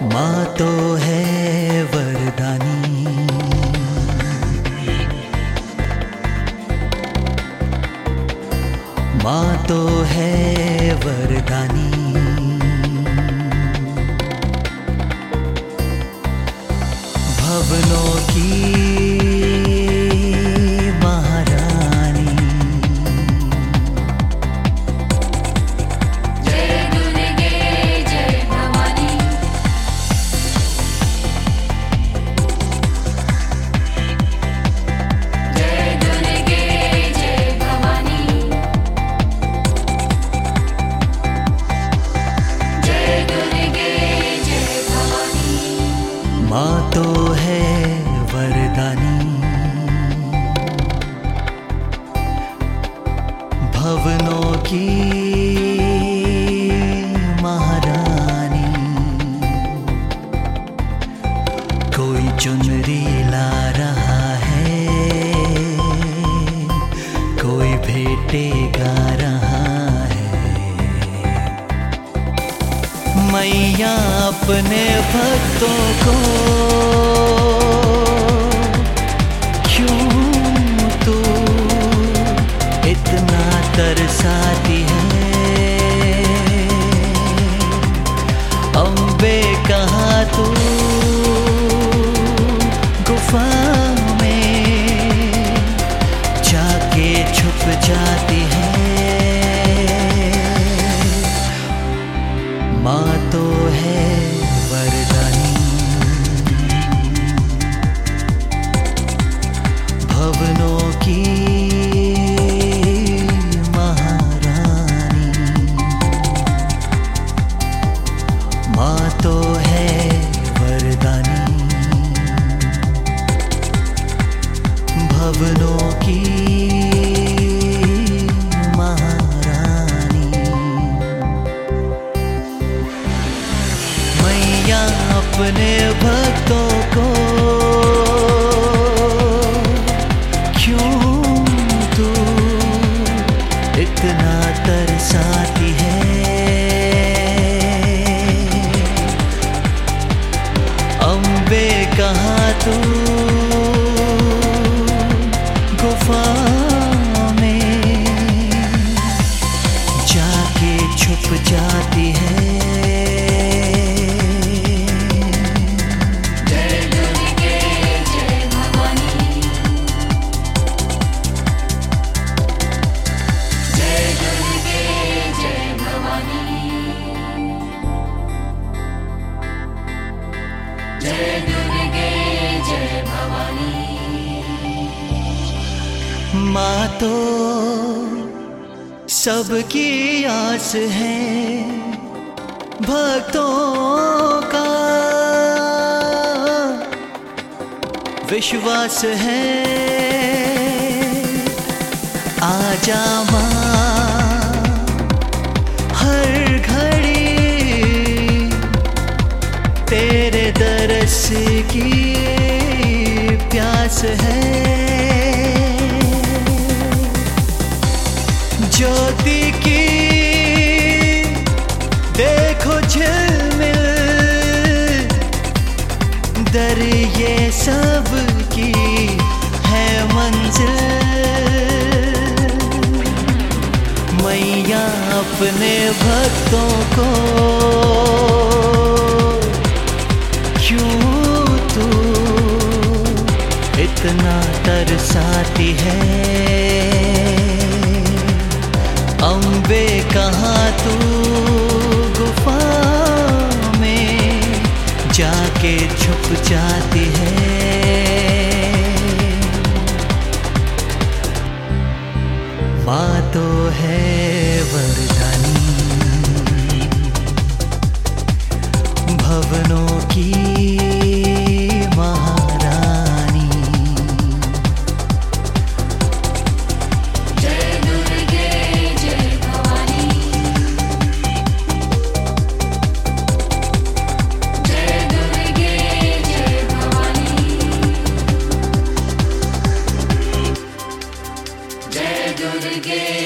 माँ तो है वरदानी, माँ तो है वरदानी, भवनों की महारानी। जय दुर्गे जय भवानी, जय दुर्गे जय भवानी, जय दुर्गे जय भवानी। माँ तो है वरदानी, भवनों की महारानी। कोई चुनरी ला रहा है, कोई भेंटे गा रहा है। मैया अपने भक्तों को क्यों तू इतना तरसाती है। अम्बे कहाँ तू गुफा में जाके छुप जाती है। माँ तो है वरदानी, भवनों की महारानी। माँ तो है वरदानी, भवनों की महारानी। मैया अपने भक्तों को क्यों तू इतना तरसाती है। अम्बे कहाँ तू गुफा में जाके छुप जाती है। जय दुर्गे जय भवानी, जय दुर्गे जय भवानी, जय दुर्गे जय भवानी। माँ तो सबकी आस है, भक्तों का विश्वास है। आजा माँ हर घड़ी तेरे दरस की प्यास है। ज्योति की देखो झिलमिल, दर ये सब की है मंजिल। मैया अपने भक्तों को क्यों तू इतना तरसाती है। अम्बे कहाँ तू गुफा में जाके छुप जाती है। माँ तो है वरदानी, भवनों की महारानी। जय दुर्गे जय भवानी, जय दुर्गे जय भवानी, जय दुर्गे